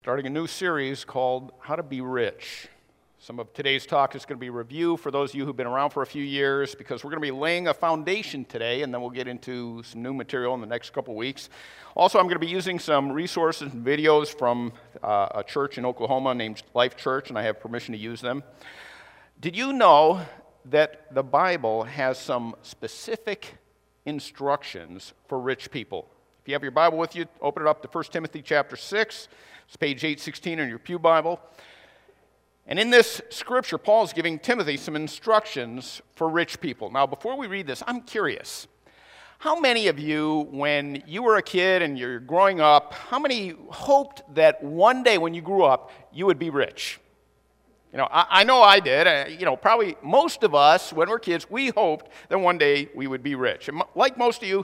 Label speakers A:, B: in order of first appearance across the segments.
A: starting a new series called How to Be Rich. Some of today's talk is going to be a review for those of you who've been around for a few years, because we're going to be laying a foundation today, and then we'll get into some new material in the next couple weeks. Also, I'm going to be using some resources and videos from a church in Oklahoma named Life Church, and I have permission to use them. Did you know that the Bible has some specific instructions for rich people? If you have your Bible with you, open it up to 1 Timothy chapter 6. It's page 816 in your pew Bible. And in this scripture, Paul is giving Timothy some instructions for rich people. Now, before we read this, I'm curious. How many of you, when you were a kid and you're growing up, how many hoped that one day when you grew up, you would be rich? You know, I know I did. Probably most of us, when we're kids, we hoped that one day we would be rich. And like most of you,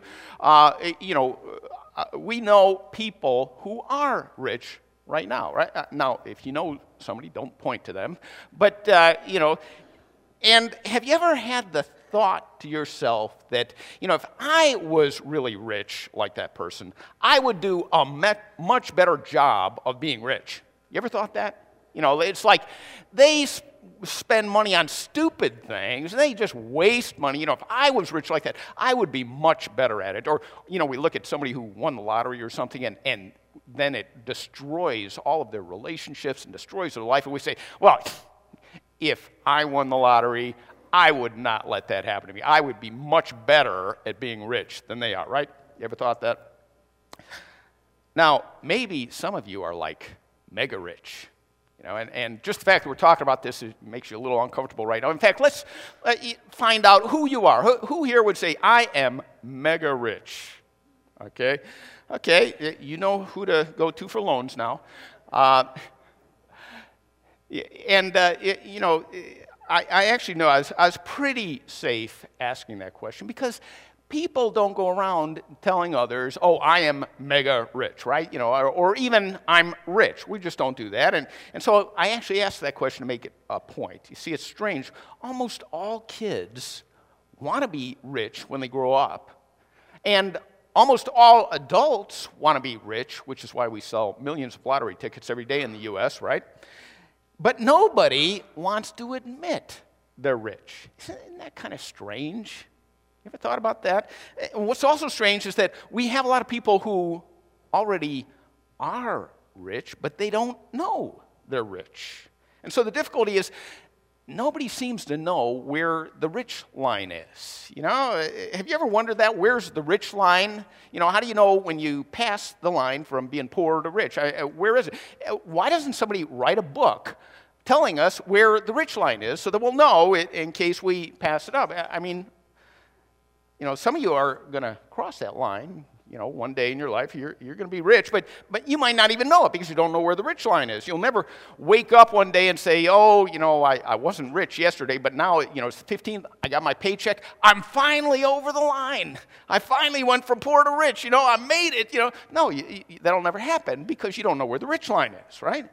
A: we know people who are rich right now, right? Now, if you know somebody, don't point to them. But, and have you ever had the thought to yourself that, if I was really rich like that person, I would do a much better job of being rich? You ever thought that? It's like they spend money on stupid things. They just waste money. If I was rich like that, I would be much better at it. Or, we look at somebody who won the lottery or something, and then it destroys all of their relationships and destroys their life. And we say, well, if I won the lottery, I would not let that happen to me. I would be much better at being rich than they are, right? You ever thought that? Now, maybe some of you are like mega rich. And just the fact that we're talking about this makes you a little uncomfortable right now. In fact, let's find out who you are. Who here would say, I am mega rich? Okay, you know who to go to for loans now. I actually know I was pretty safe asking that question, because people don't go around telling others, oh, I am mega rich, right? Or even I'm rich. We just don't do that. And so I actually asked that question to make it a point. You see, it's strange. Almost all kids want to be rich when they grow up. And almost all adults want to be rich, which is why we sell millions of lottery tickets every day in the U.S., right? But nobody wants to admit they're rich. Isn't that kind of strange? You ever thought about that? What's also strange is that we have a lot of people who already are rich, but they don't know they're rich. And so the difficulty is nobody seems to know where the rich line is. Have you ever wondered that? Where's the rich line? How do you know when you pass the line from being poor to rich? Where is it? Why doesn't somebody write a book telling us where the rich line is so that we'll know it in case we pass it up? Some of you are going to cross that line, one day in your life. You're going to be rich, but you might not even know it because you don't know where the rich line is. You'll never wake up one day and say, oh, I wasn't rich yesterday, but now, it's the 15th, I got my paycheck. I'm finally over the line. I finally went from poor to rich. I made it, No, that'll never happen because you don't know where the rich line is, right?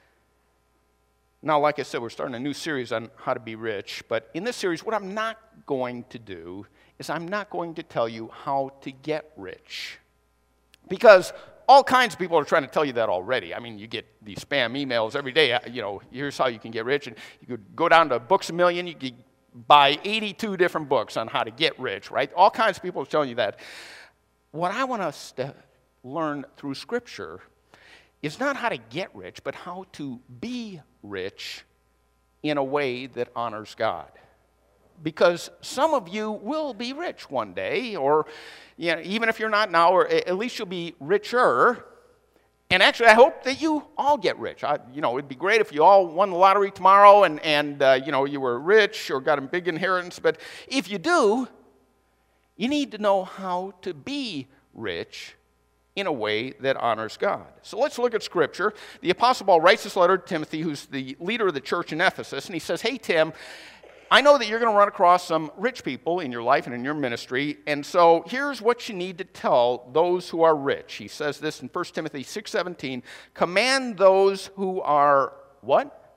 A: Now, like I said, we're starting a new series on how to be rich, but in this series, what I'm not going to do is I'm not going to tell you how to get rich. Because all kinds of people are trying to tell you that already. You get these spam emails every day, here's how you can get rich. And you could go down to Books A Million, you could buy 82 different books on how to get rich, right? All kinds of people are telling you that. What I want us to learn through Scripture is not how to get rich, but how to be rich in a way that honors God. Because some of you will be rich one day, or even if you're not now, or at least you'll be richer. And actually, I hope that you all get rich. It'd be great if you all won the lottery tomorrow and you were rich or got a big inheritance. But if you do, you need to know how to be rich in a way that honors God. So let's look at Scripture. The Apostle Paul writes this letter to Timothy, who's the leader of the church in Ephesus, and he says, hey, Tim, I know that you're going to run across some rich people in your life and in your ministry, and so here's what you need to tell those who are rich. He says this in 1 Timothy 6:17, command those who are, what?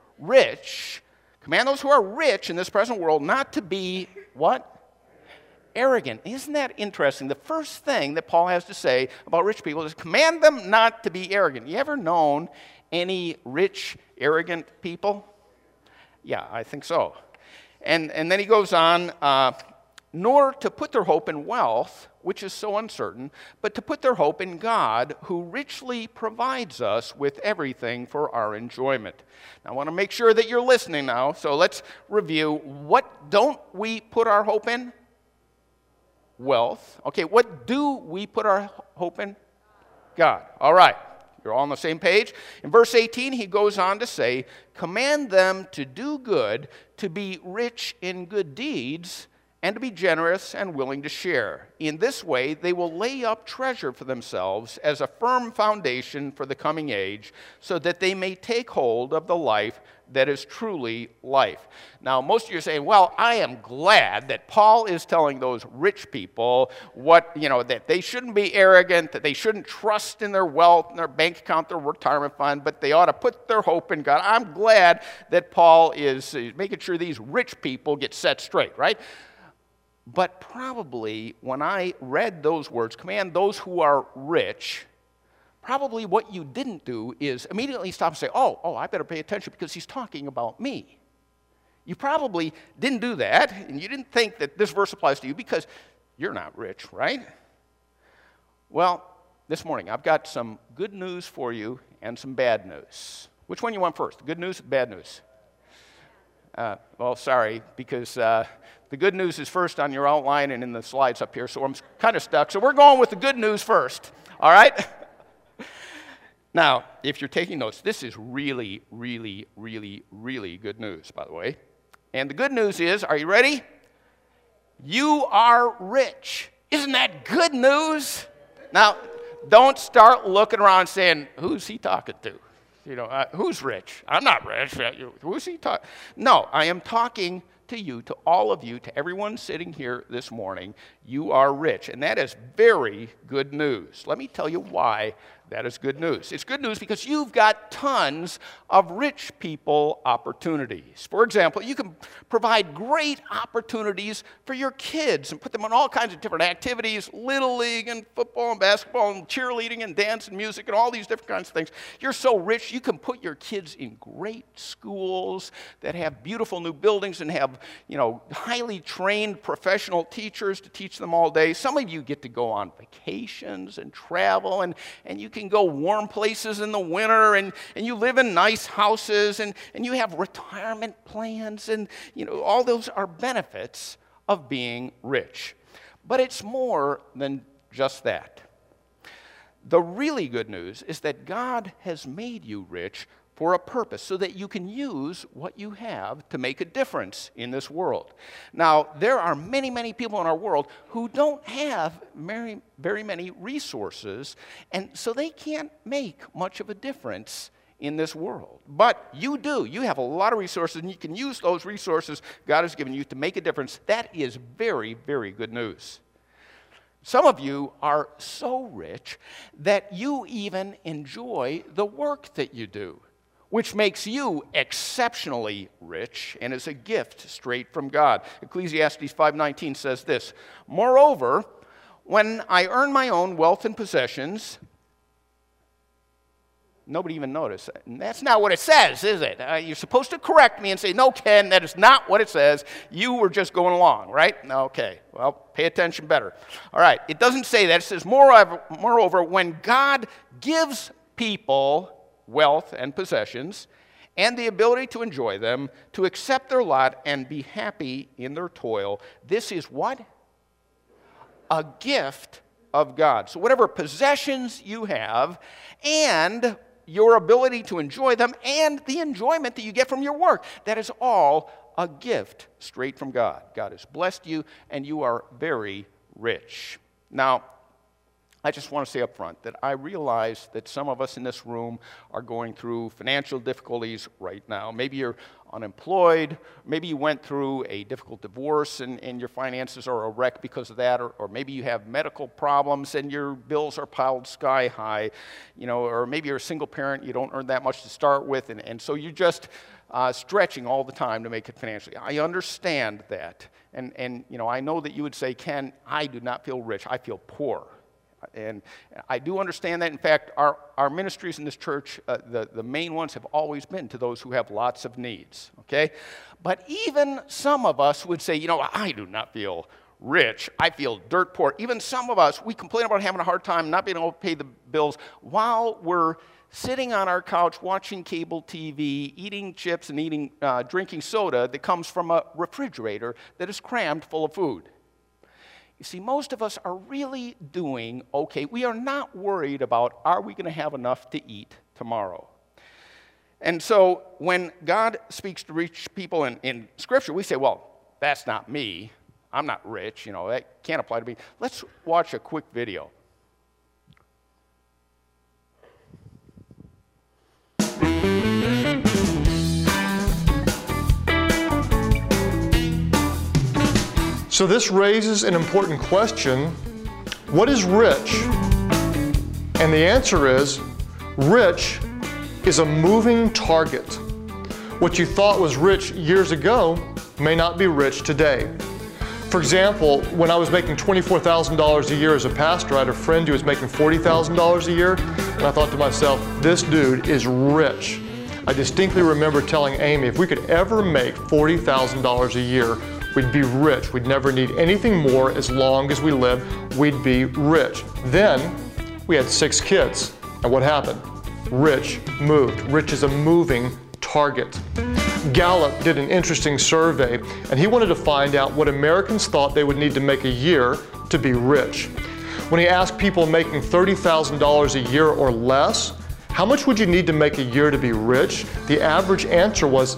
A: Rich. Command those who are rich in this present world not to be, what? arrogant. Isn't that interesting? The first thing that Paul has to say about rich people is command them not to be arrogant. You ever known any rich, arrogant people? Yeah, I think so. And then he goes on, nor to put their hope in wealth, which is so uncertain, but to put their hope in God, who richly provides us with everything for our enjoyment. Now, I want to make sure that you're listening now, so let's review. What don't we put our hope in? Wealth. Okay, what do we put our hope in? God. All right. You're all on the same page. In verse 18, he goes on to say, command them to do good, to be rich in good deeds, and to be generous and willing to share. In this way, they will lay up treasure for themselves as a firm foundation for the coming age, so that they may take hold of the life that is truly life. Now, most of you are saying, well, I am glad that Paul is telling those rich people that they shouldn't be arrogant, that they shouldn't trust in their wealth, and their bank account, their retirement fund, but they ought to put their hope in God. I'm glad that Paul is making sure these rich people get set straight, right? But probably when I read those words, command those who are rich, probably what you didn't do is immediately stop and say, oh, I better pay attention because he's talking about me. You probably didn't do that, and you didn't think that this verse applies to you because you're not rich, right? Well, this morning I've got some good news for you and some bad news. Which one you want first, the good news or the bad news? Well, sorry, because the good news is first on your outline and in the slides up here, so I'm kind of stuck. So we're going with the good news first, all right? Now, if you're taking notes, this is really, really, really, really good news, by the way. And the good news is, are you ready? You are rich. Isn't that good news? Now, don't start looking around saying, who's he talking to? Who's rich? I'm not rich. Who's he talking? No, I am talking to you, to all of you, to everyone sitting here this morning. You are rich, and that is very good news. Let me tell you why that is good news. It's good news because you've got tons of rich people opportunities. For example, you can provide great opportunities for your kids and put them on all kinds of different activities, Little League and football and basketball and cheerleading and dance and music and all these different kinds of things. You're so rich, you can put your kids in great schools that have beautiful new buildings and have, highly trained professional teachers to teach them all day. Some of you get to go on vacations and travel, and you can go warm places in the winter, and you live in nice houses, and you have retirement plans, and all those are benefits of being rich. But it's more than just that. The really good news is that God has made you rich for a purpose, so that you can use what you have to make a difference in this world. Now, there are many, many people in our world who don't have very many resources, and so they can't make much of a difference in this world. But you do. You have a lot of resources, and you can use those resources God has given you to make a difference. That is very, very good news. Some of you are so rich that you even enjoy the work that you do, which makes you exceptionally rich and is a gift straight from God. Ecclesiastes 5:19 says this, moreover, when I earn my own wealth and possessions, nobody even noticed. And that's not what it says, is it? You're supposed to correct me and say, no, Ken, that is not what it says. You were just going along, right? Okay, well, pay attention better. All right, it doesn't say that. It says, moreover, when God gives people wealth and possessions, and the ability to enjoy them, to accept their lot and be happy in their toil. This is what? A gift of God. So whatever possessions you have, and your ability to enjoy them, and the enjoyment that you get from your work, that is all a gift straight from God. God has blessed you, and you are very rich. Now, I just want to say up front that I realize that some of us in this room are going through financial difficulties right now. Maybe you're unemployed, maybe you went through a difficult divorce and your finances are a wreck because of that, or maybe you have medical problems and your bills are piled sky high, or maybe you're a single parent, you don't earn that much to start with, and so you're just stretching all the time to make it financially. I understand that, and I know that you would say, Ken, I do not feel rich, I feel poor. And I do understand that. In fact, our ministries in this church, the main ones have always been to those who have lots of needs, okay? But even some of us would say, I do not feel rich. I feel dirt poor. Even some of us, we complain about having a hard time not being able to pay the bills while we're sitting on our couch watching cable TV, eating chips and drinking soda that comes from a refrigerator that is crammed full of food. You see, most of us are really doing okay. We are not worried about, are we going to have enough to eat tomorrow? And so when God speaks to rich people in Scripture, we say, well, that's not me. I'm not rich. That can't apply to me. Let's watch a quick video.
B: So this raises an important question. What is rich? And the answer is, rich is a moving target. What you thought was rich years ago may not be rich today. For example, when I was making $24,000 a year as a pastor, I had a friend who was making $40,000 a year, and I thought to myself, this dude is rich. I distinctly remember telling Amy, if we could ever make $40,000 a year, we'd be rich. We'd never need anything more as long as we live. We'd be rich. Then we had 6 kids. And what happened? Rich moved. Rich is a moving target. Gallup did an interesting survey, and he wanted to find out what Americans thought they would need to make a year to be rich. When he asked people making $30,000 a year or less, how much would you need to make a year to be rich? The average answer was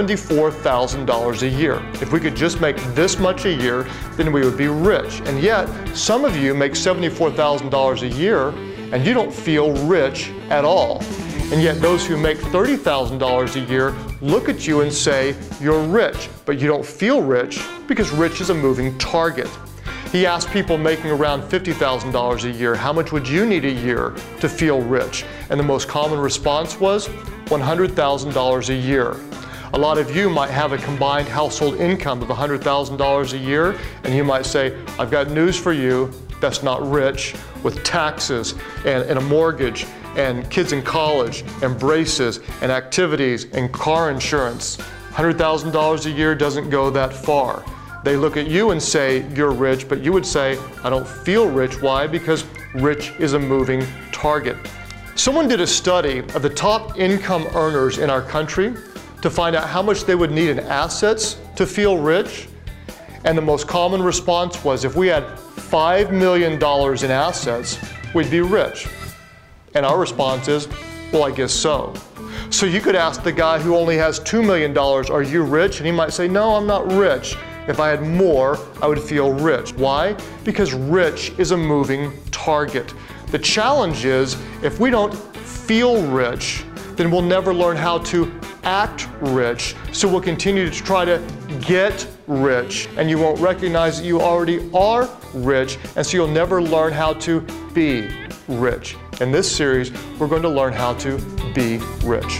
B: $74,000 a year. If we could just make this much a year, then we would be rich. And yet, some of you make $74,000 a year and you don't feel rich at all. And yet those who make $30,000 a year look at you and say, you're rich, but you don't feel rich because rich is a moving target. He asked people making around $50,000 a year, how much would you need a year to feel rich? And the most common response was $100,000 a year. A lot of you might have a combined household income of $100,000 a year, and you might say, I've got news for you, that's not rich, with taxes and a mortgage and kids in college and braces and activities and car insurance. $100,000 a year doesn't go that far. They look at you and say, you're rich, but you would say, I don't feel rich. Why? Because rich is a moving target. Someone did a study of the top income earners in our country to find out how much they would need in assets to feel rich. And the most common response was, if we had $5 million in assets, we'd be rich. And our response is, well, I guess so. So you could ask the guy who only has $2 million, are you rich? And he might say, no, I'm not rich. If I had more, I would feel rich. Why? Because rich is a moving target. The challenge is, if we don't feel rich, then we'll never learn how to act rich. So we'll continue to try to get rich, and you won't recognize that you already are rich, and so you'll never learn how to be rich. In this series, we're going to learn how to be rich.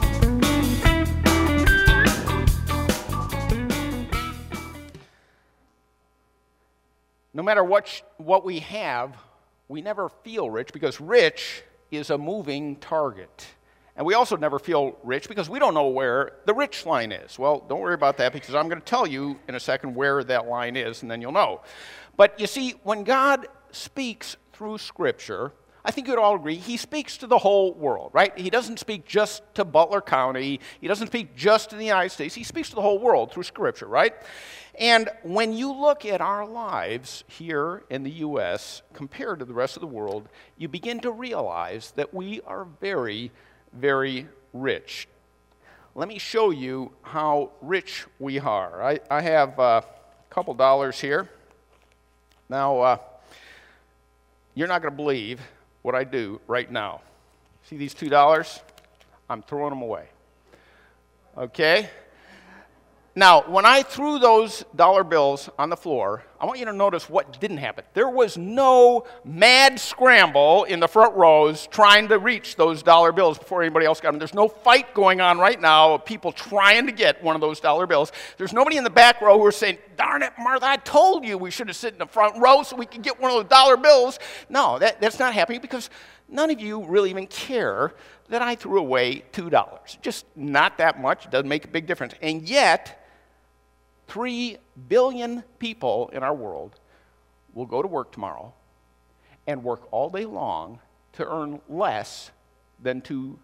A: No matter what we have, we never feel rich because rich is a moving target. And we also never feel rich because we don't know where the rich line is. Well, don't worry about that because I'm going to tell you in a second where that line is, and then you'll know. But you see, when God speaks through Scripture, I think you'd all agree, he speaks to the whole world, right? He doesn't speak just to Butler County. He doesn't speak just to the United States. He speaks to the whole world through Scripture, right? And when you look at our lives here in the U.S. compared to the rest of the world, you begin to realize that we are very, very rich. Let me show you how rich we are. I have a couple dollars here. Now, you're not going to believe what I do right now. See these $2? I'm throwing them away. Okay? Now, when I threw those dollar bills on the floor, I want you to notice what didn't happen. There was no mad scramble in the front rows trying to reach those dollar bills before anybody else got them. There's no fight going on right now of people trying to get one of those dollar bills. There's nobody in the back row who are saying, darn it, Martha, I told you we should have sit in the front row so we could get one of those dollar bills. No, that's not happening because none of you really even care that I threw away $2. Just not that much. It doesn't make a big difference. And yet, 3 billion people in our world will go to work tomorrow and work all day long to earn less than $2.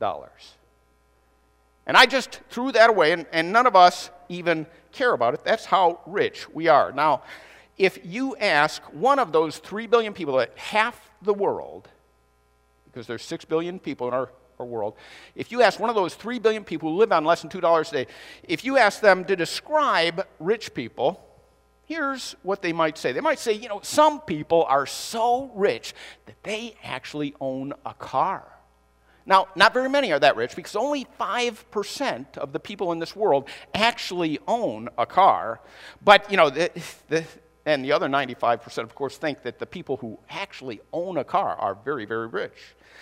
A: And I just threw that away, and none of us even care about it. That's how rich we are. Now, if you ask one of those 3 billion people, that half the world, because there's 6 billion people in our world, if you ask one of those 3 billion people who live on less than $2 a day, if you ask them to describe rich people, here's what they might say. They might say, some people are so rich that they actually own a car. Now, not very many are that rich because only 5% of the people in this world actually own a car. But, and the other 95%, of course, think that the people who actually own a car are very, very rich.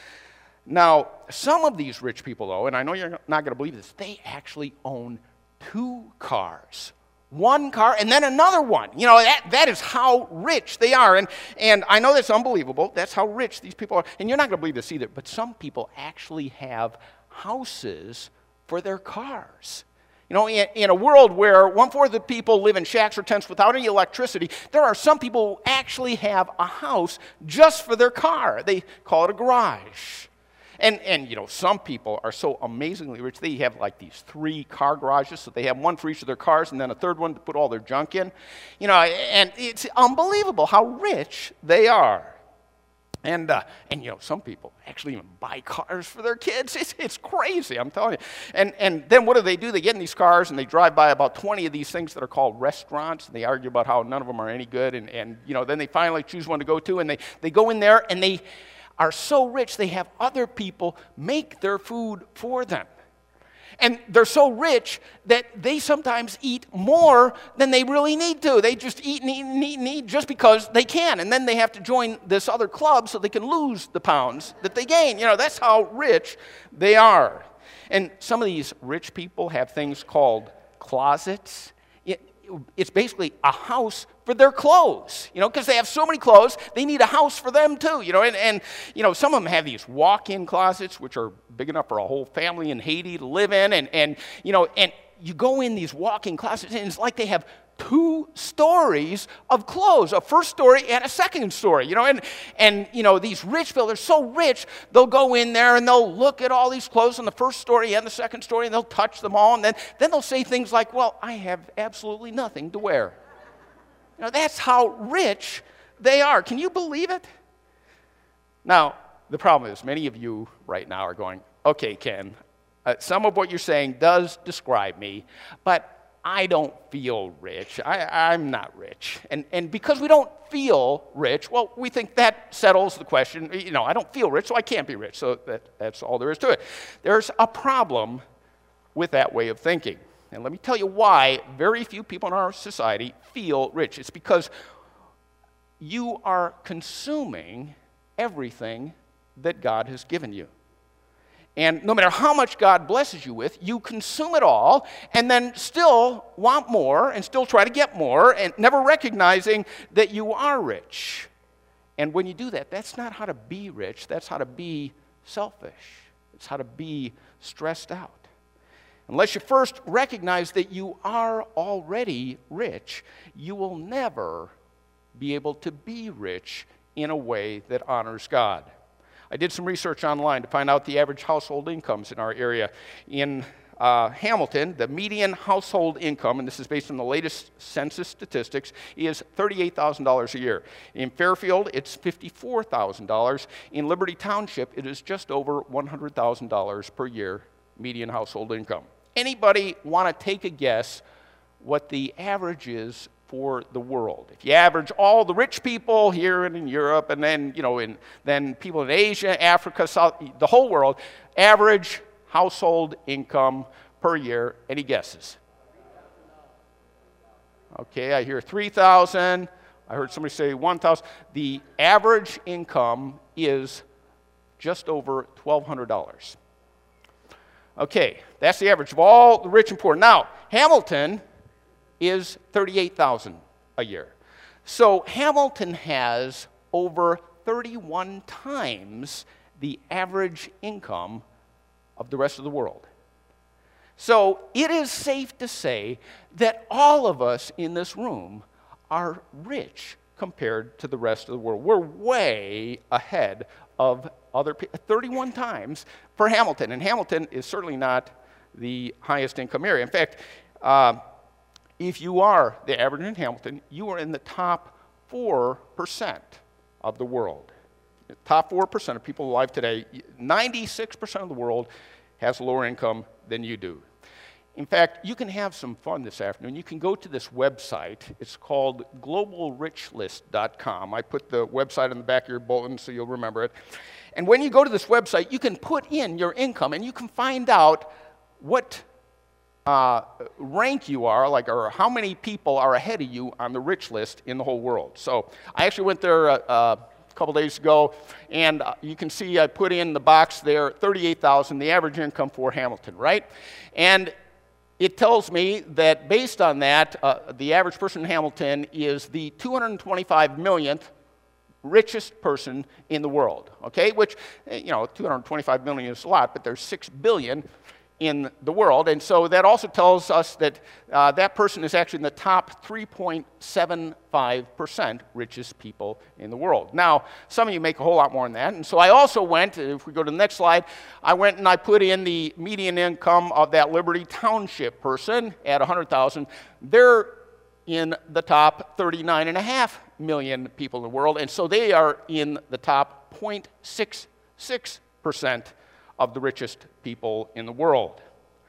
A: Now, some of these rich people, though, and I know you're not going to believe this, they actually own 2 cars. One car and then another one. That is how rich they are. And I know that's unbelievable. That's how rich these people are. And you're not going to believe this either, but some people actually have houses for their cars. In a world where 1/4 of the people live in shacks or tents without any electricity, there are some people who actually have a house just for their car. They call it a garage. And some people are so amazingly rich, they have like these 3 car garages, so they have one for each of their cars and then a third one to put all their junk in. And it's unbelievable how rich they are. And some people actually even buy cars for their kids. It's crazy, I'm telling you. And then what do? They get in these cars and they drive by about 20 of these things that are called restaurants, and they argue about how none of them are any good, and then they finally choose one to go to, and they go in there and they are so rich they have other people make their food for them. And they're so rich that they sometimes eat more than they really need to. They just eat and eat and eat and eat just because they can. And then they have to join this other club so they can lose the pounds that they gain. That's how rich they are. And some of these rich people have things called closets. It's basically a house for their clothes, because they have so many clothes, they need a house for them too, and some of them have these walk-in closets, which are big enough for a whole family in Haiti to live in, and you go in these walk-in closets, and it's like they have 2 stories of clothes, a first story and a second story, and these rich people, they're so rich, they'll go in there and they'll look at all these clothes on the first story and the second story, and they'll touch them all, and then they'll say things like, well, I have absolutely nothing to wear. That's how rich they are. Can you believe it? Now, the problem is many of you right now are going, okay, Ken, some of what you're saying does describe me, but I don't feel rich. I'm not rich. And because we don't feel rich, well, we think that settles the question. I don't feel rich, so I can't be rich. So that's all there is to it. There's a problem with that way of thinking. And let me tell you why very few people in our society feel rich. It's because you are consuming everything that God has given you. And no matter how much God blesses you with, you consume it all and then still want more and still try to get more and never recognizing that you are rich. And when you do that, that's not how to be rich. That's how to be selfish. It's how to be stressed out. Unless you first recognize that you are already rich, you will never be able to be rich in a way that honors God. I did some research online to find out the average household incomes in our area. In Hamilton, the median household income, and this is based on the latest census statistics, is $38,000 a year. In Fairfield, it's $54,000. In Liberty Township, it is just over $100,000 per year median household income. Anybody want to take a guess what the average is for the world. If you average all the rich people here and in Europe, and then, then people in Asia, Africa, South, the whole world, average household income per year, any guesses? Okay, I hear 3,000. I heard somebody say 1,000. The average income is just over $1,200. Okay, that's the average of all the rich and poor. Now, Hamilton is $38,000 a year. So Hamilton has over 31 times the average income of the rest of the world. So it is safe to say that all of us in this room are rich compared to the rest of the world. We're way ahead of other people, 31 times for Hamilton. And Hamilton is certainly not the highest income area. In fact, if you are the average in Hamilton, you are in the top 4% of the world. The top 4% of people alive today, 96% of the world has lower income than you do. In fact, you can have some fun this afternoon. You can go to this website. It's called globalrichlist.com. I put the website on the back of your bulletin so you'll remember it. And when you go to this website, you can put in your income and you can find out what rank you are, or how many people are ahead of you on the rich list in the whole world. So I actually went there a couple days ago, and you can see I put in the box there, 38,000, the average income for Hamilton, right? And it tells me that based on that, the average person in Hamilton is the 225 millionth richest person in the world, okay? Which, 225 million is a lot, but there's 6 billion in the world. And so that also tells us that that person is actually in the top 3.75% richest people in the world. Now, some of you make a whole lot more than that. And so I also went, if we go to the next slide, I went and I put in the median income of that Liberty Township person at 100,000. They're in the top 39.5 million people in the world. And so they are in the top 0.66% of the richest people in the world.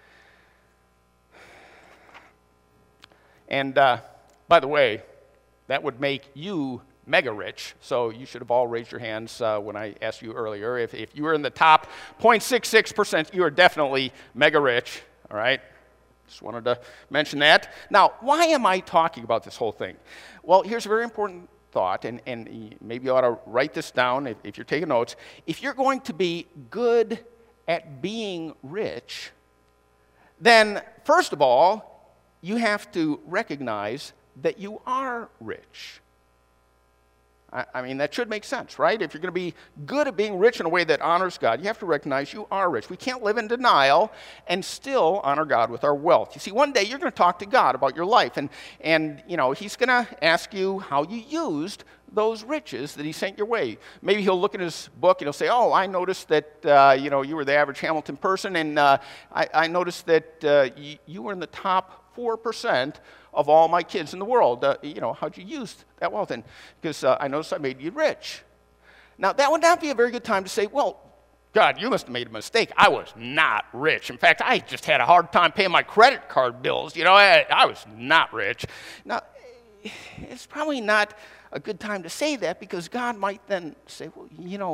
A: And by the way, that would make you mega rich, so you should have all raised your hands when I asked you earlier. If you were in the top 0.66%, you are definitely mega rich, all right? Just wanted to mention that. Now, why am I talking about this whole thing? Well, here's a very important thought, and maybe you ought to write this down if you're taking notes. If you're going to be good at being rich, then first of all, you have to recognize that you are rich. I mean, that should make sense, right? If you're going to be good at being rich in a way that honors God, you have to recognize you are rich. We can't live in denial and still honor God with our wealth. You see, one day you're going to talk to God about your life, and He's going to ask you how you used those riches that He sent your way. Maybe He'll look in His book and He'll say, oh, I noticed that, you were the average Hamilton person, and I noticed that you were in the top 4% of all my kids in the world. How'd you use that wealth? And because I noticed I made you rich. Now, that would not be a very good time to say, well, God, you must have made a mistake. I was not rich. In fact, I just had a hard time paying my credit card bills. I was not rich. Now, it's probably not a good time to say that, because God might then say, well,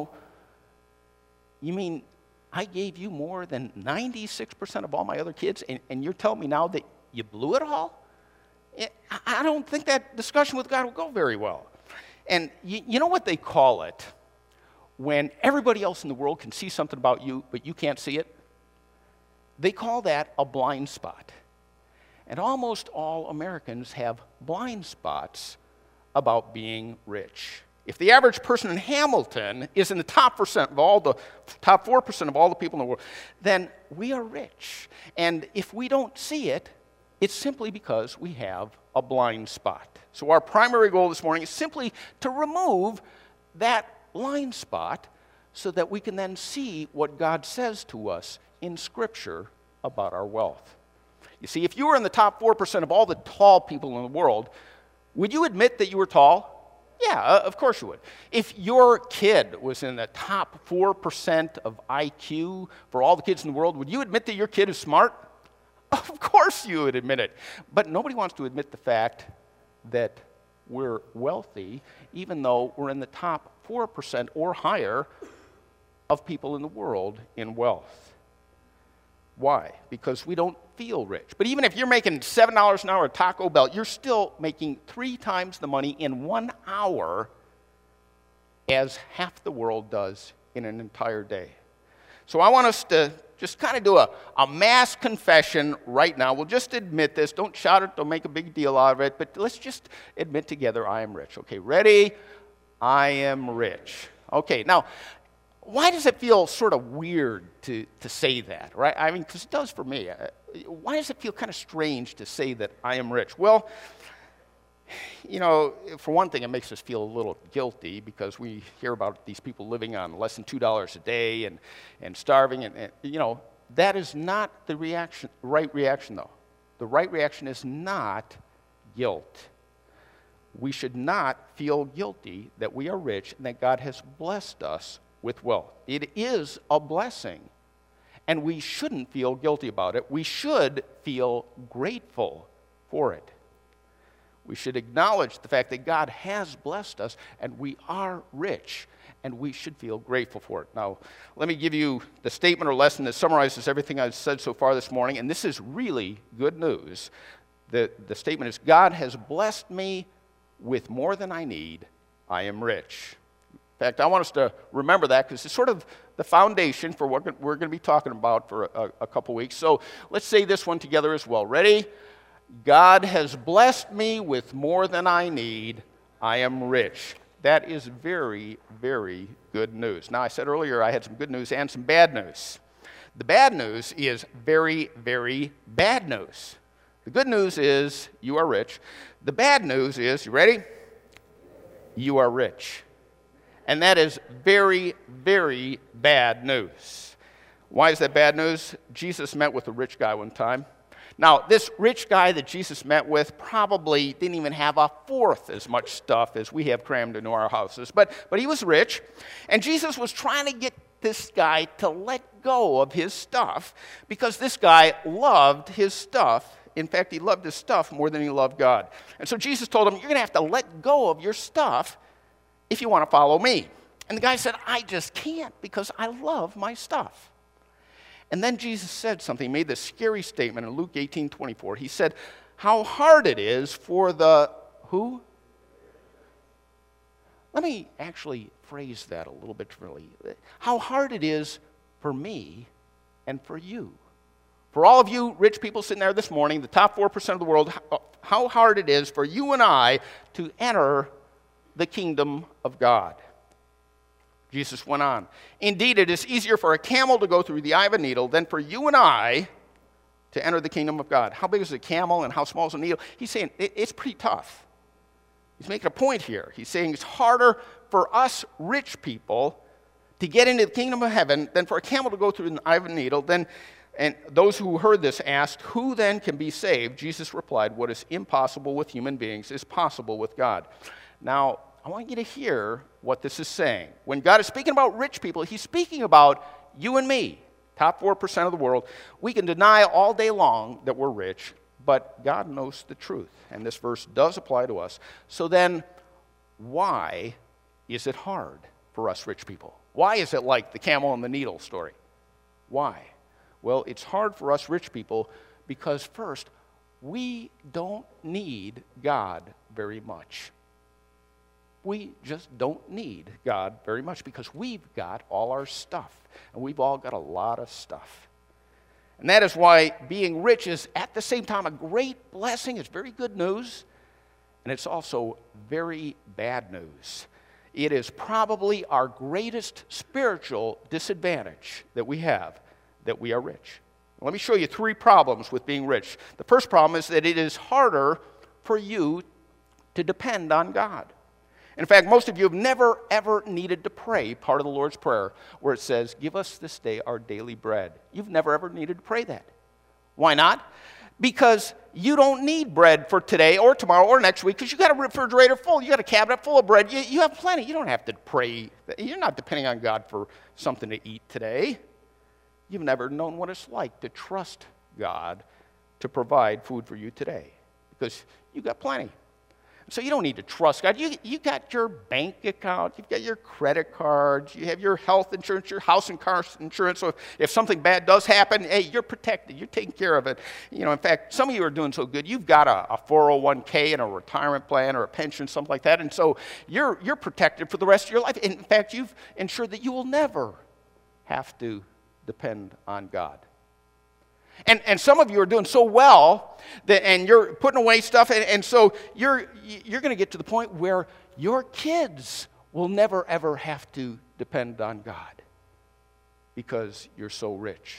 A: you mean I gave you more than 96% of all my other kids, and you're telling me now that you blew it all? I don't think that discussion with God will go very well. And you know what they call it when everybody else in the world can see something about you, but you can't see it? They call that a blind spot. And almost all Americans have blind spots about being rich. If the average person in Hamilton is in the top 4% of all the people in the world, then we are rich. And if we don't see it, it's simply because we have a blind spot. So our primary goal this morning is simply to remove that blind spot so that we can then see what God says to us in Scripture about our wealth. You see, if you were in the top 4% of all the tall people in the world, would you admit that you were tall? Yeah, of course you would. If your kid was in the top 4% of IQ for all the kids in the world, would you admit that your kid is smart? Of course you would admit it. But nobody wants to admit the fact that we're wealthy, even though we're in the top 4% or higher of people in the world in wealth. Why? Because we don't feel rich. But even if you're making $7 an hour at Taco Bell, you're still making 3 times the money in 1 hour as half the world does in an entire day. So I want us to just kind of do a mass confession right now. We'll just admit this. Don't shout it. Don't make a big deal out of it. But let's just admit together, I am rich. Okay, ready? I am rich. Okay, now, why does it feel sort of weird to say that, right? I mean, because it does for me. Why does it feel kind of strange to say that I am rich? Well, you know, for one thing, it makes us feel a little guilty because we hear about these people living on less than $2 a day and starving. And, you know, that is not the right reaction, though. The right reaction is not guilt. We should not feel guilty that we are rich and that God has blessed us with wealth. It is a blessing, and we shouldn't feel guilty about it. We should feel grateful for it. We should acknowledge the fact that God has blessed us, and we are rich, and we should feel grateful for it. Now, let me give you the statement or lesson that summarizes everything I've said so far this morning, and this is really good news. The statement is, God has blessed me with more than I need. I am rich. In fact, I want us to remember that because it's sort of the foundation for what we're going to be talking about for a couple weeks. So let's say this one together as well. Ready? God has blessed me with more than I need. I am rich. That is very, very good news. Now, I said earlier I had some good news and some bad news. The bad news is very, very bad news. The good news is you are rich. The bad news is, you ready? You are rich. And that is very, very bad news. Why is that bad news? Jesus met with a rich guy one time. Now, this rich guy that Jesus met with probably didn't even have a fourth as much stuff as we have crammed into our houses. But he was rich, and Jesus was trying to get this guy to let go of his stuff because this guy loved his stuff. In fact, he loved his stuff more than he loved God. And so Jesus told him, you're going to have to let go of your stuff if you want to follow me. And the guy said, I just can't because I love my stuff. And then Jesus said something, he made this scary statement in Luke 18:24. He said, how hard it is for the who? Let me actually phrase that a little bit differently. How hard it is for me and for you. For all of you rich people sitting there this morning, the top 4% of the world, how hard it is for you and I to enter the kingdom of God. Jesus went on. Indeed, it is easier for a camel to go through the eye of a needle than for you and I to enter the kingdom of God. How big is a camel and how small is a needle? He's saying it's pretty tough. He's making a point here. He's saying it's harder for us rich people to get into the kingdom of heaven than for a camel to go through the eye of a needle. And those who heard this asked, who then can be saved? Jesus replied, what is impossible with human beings is possible with God. Now, I want you to hear what this is saying. When God is speaking about rich people, he's speaking about you and me, top 4% of the world. We can deny all day long that we're rich, but God knows the truth. And this verse does apply to us. So then, why is it hard for us rich people? Why is it like the camel and the needle story? Why? Well, it's hard for us rich people because, first, we don't need God very much. We just don't need God very much because we've got all our stuff, and we've all got a lot of stuff. And that is why being rich is at the same time a great blessing. It's very good news, and it's also very bad news. It is probably our greatest spiritual disadvantage that we have, that we are rich. Let me show you 3 problems with being rich. The first problem is that it is harder for you to depend on God. In fact, most of you have never, ever needed to pray part of the Lord's Prayer where it says, give us this day our daily bread. You've never, ever needed to pray that. Why not? Because you don't need bread for today or tomorrow or next week because you got a refrigerator full. You got a cabinet full of bread. You have plenty. You don't have to pray. You're not depending on God for something to eat today. You've never known what it's like to trust God to provide food for you today because you got plenty. So you don't need to trust God. You got your bank account, you've got your credit cards, you have your health insurance, your house and car insurance. So if something bad does happen, hey, you're protected. You're taking care of it. In fact, some of you are doing so good. You've got a 401k and a retirement plan or a pension, something like that. And so you're protected for the rest of your life. In fact, you've ensured that you will never have to depend on God. And some of you are doing so well and you're putting away stuff, and so you're going to get to the point where your kids will never ever have to depend on God because you're so rich.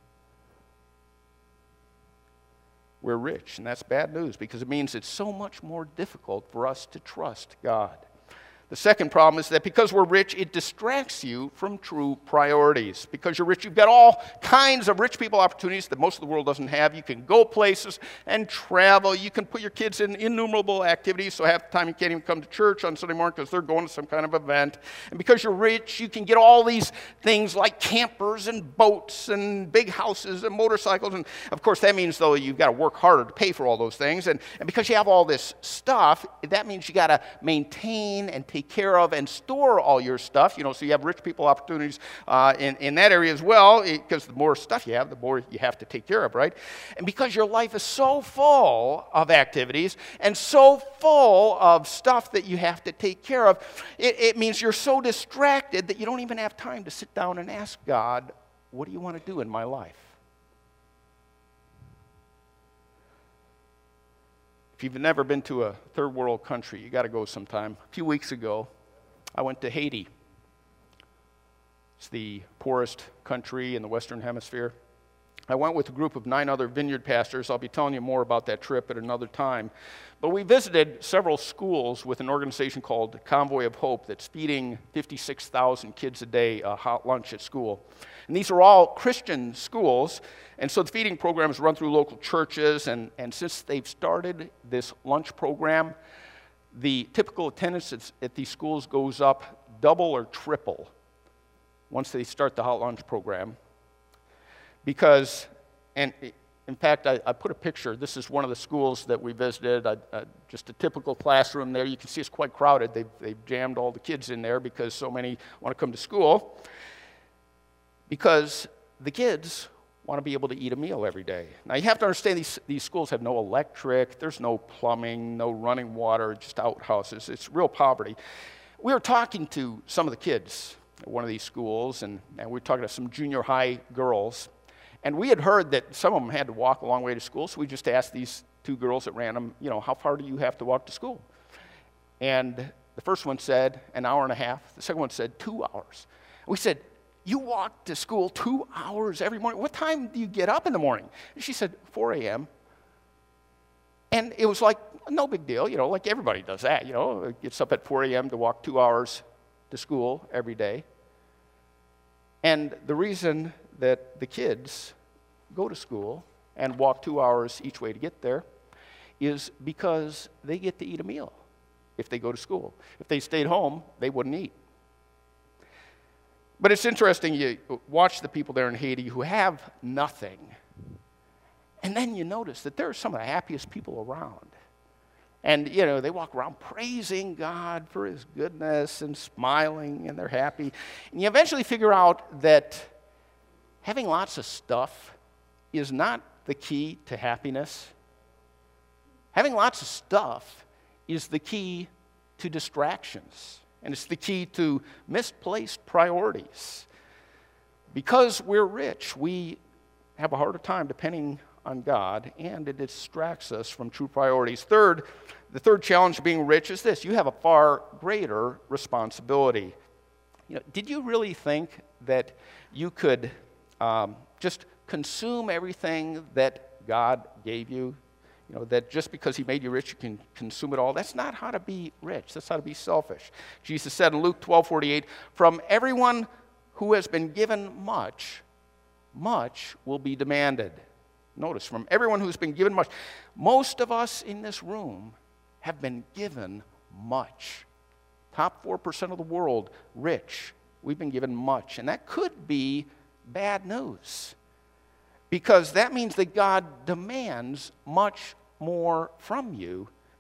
A: We're rich, and that's bad news because it means it's so much more difficult for us to trust God. The second problem is that because we're rich, it distracts you from true priorities. Because you're rich, you've got all kinds of rich people opportunities that most of the world doesn't have. You can go places and travel. You can put your kids in innumerable activities, so half the time you can't even come to church on Sunday morning because they're going to some kind of event. And because you're rich, you can get all these things like campers and boats and big houses and motorcycles. And, of course, that means, though, you've got to work harder to pay for all those things. And because you have all this stuff, that means you got to maintain and take care of and store all your stuff, so you have rich people opportunities in that area as well, because the more stuff you have, the more you have to take care of, right? And because your life is so full of activities and so full of stuff that you have to take care of, it means you're so distracted that you don't even have time to sit down and ask God, what do you want to do in my life? If you've never been to a third world country, you got to go sometime. A few weeks ago, I went to Haiti. It's the poorest country in the Western Hemisphere. I went with a group of 9 other vineyard pastors. I'll be telling you more about that trip at another time. But we visited several schools with an organization called Convoy of Hope that's feeding 56,000 kids a day a hot lunch at school. And these are all Christian schools, and so the feeding program is run through local churches, and since they've started this lunch program, the typical attendance at these schools goes up double or triple once they start the hot lunch program. Because, and in fact, I put a picture. This is one of the schools that we visited, just a typical classroom there. You can see it's quite crowded. They've jammed all the kids in there because so many want to come to school. Because the kids want to be able to eat a meal every day. Now, you have to understand these schools have no electric, there's no plumbing, no running water, just outhouses. It's real poverty. We were talking to some of the kids at one of these schools, and we were talking to some junior high girls. And we had heard that some of them had to walk a long way to school, so we just asked these 2 girls at random, how far do you have to walk to school? And the first one said an hour and a half. The second one said 2 hours. We said, you walk to school 2 hours every morning. What time do you get up in the morning? And she said, 4 a.m. And it was like, no big deal, like everybody does that, gets up at 4 a.m. to walk 2 hours to school every day. And the reason that the kids go to school and walk 2 hours each way to get there is because they get to eat a meal if they go to school. If they stayed home, they wouldn't eat. But it's interesting, you watch the people there in Haiti who have nothing, and then you notice that they're some of the happiest people around. And, they walk around praising God for His goodness and smiling, and they're happy. And you eventually figure out that having lots of stuff is not the key to happiness. Having lots of stuff is the key to distractions. And it's the key to misplaced priorities. Because we're rich, we have a harder time depending on God, and it distracts us from true priorities. Third, the third challenge of being rich is this: you have a far greater responsibility. Did you really think that you could just consume everything that God gave you? That just because He made you rich, you can consume it all. That's not how to be rich. That's how to be selfish. Jesus said in Luke 12:48, from everyone who has been given much, much will be demanded. Notice, from everyone who's been given much. Most of us in this room have been given much. Top 4% of the world, rich. We've been given much. And that could be bad news. Because that means that God demands much more from you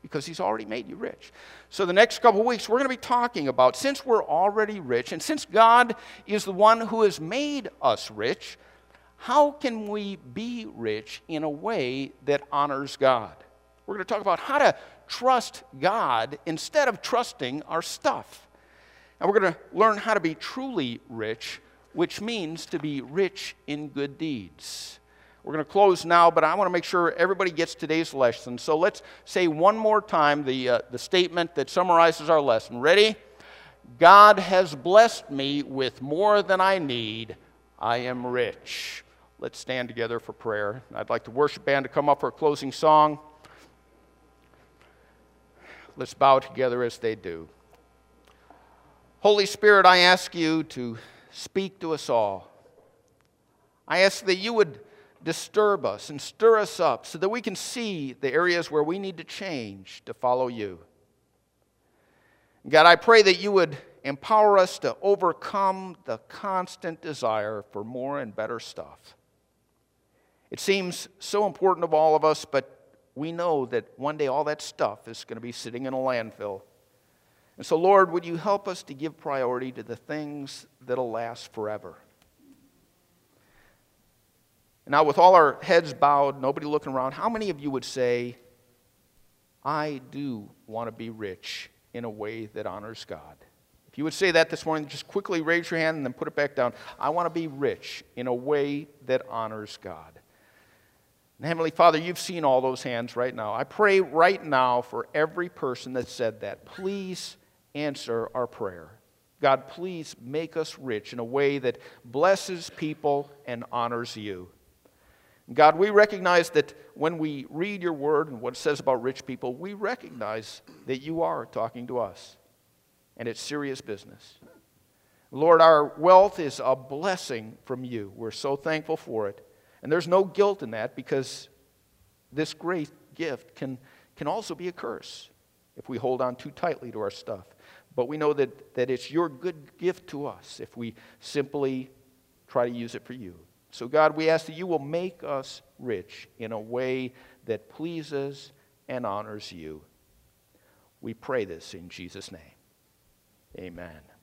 A: because he's already made you rich. So the next couple of weeks, we're going to be talking about, since we're already rich, and since God is the one who has made us rich, how can we be rich in a way that honors God? We're going to talk about how to trust God instead of trusting our stuff. And we're going to learn how to be truly rich, which means to be rich in good deeds. We're going to close now, but I want to make sure everybody gets today's lesson. So let's say one more time the statement that summarizes our lesson. Ready? God has blessed me with more than I need. I am rich. Let's stand together for prayer. I'd like the worship band to come up for a closing song. Let's bow together as they do. Holy Spirit, I ask you to speak to us all. I ask that you would disturb us and stir us up so that we can see the areas where we need to change to follow you. God, I pray that you would empower us to overcome the constant desire for more and better stuff. It seems so important to all of us, but we know that one day all that stuff is going to be sitting in a landfill. And so, Lord, would you help us to give priority to the things that'll last forever? Now, with all our heads bowed, nobody looking around, how many of you would say, I do want to be rich in a way that honors God? If you would say that this morning, just quickly raise your hand and then put it back down. I want to be rich in a way that honors God. And Heavenly Father, you've seen all those hands right now. I pray right now for every person that said that. Please answer our prayer. God, please make us rich in a way that blesses people and honors you. God, we recognize that when we read your word and what it says about rich people, we recognize that you are talking to us. And it's serious business. Lord, our wealth is a blessing from you. We're so thankful for it. And there's no guilt in that, because this great gift can also be a curse if we hold on too tightly to our stuff. But we know that it's your good gift to us if we simply try to use it for you. So God, we ask that you will make us rich in a way that pleases and honors you. We pray this in Jesus' name. Amen.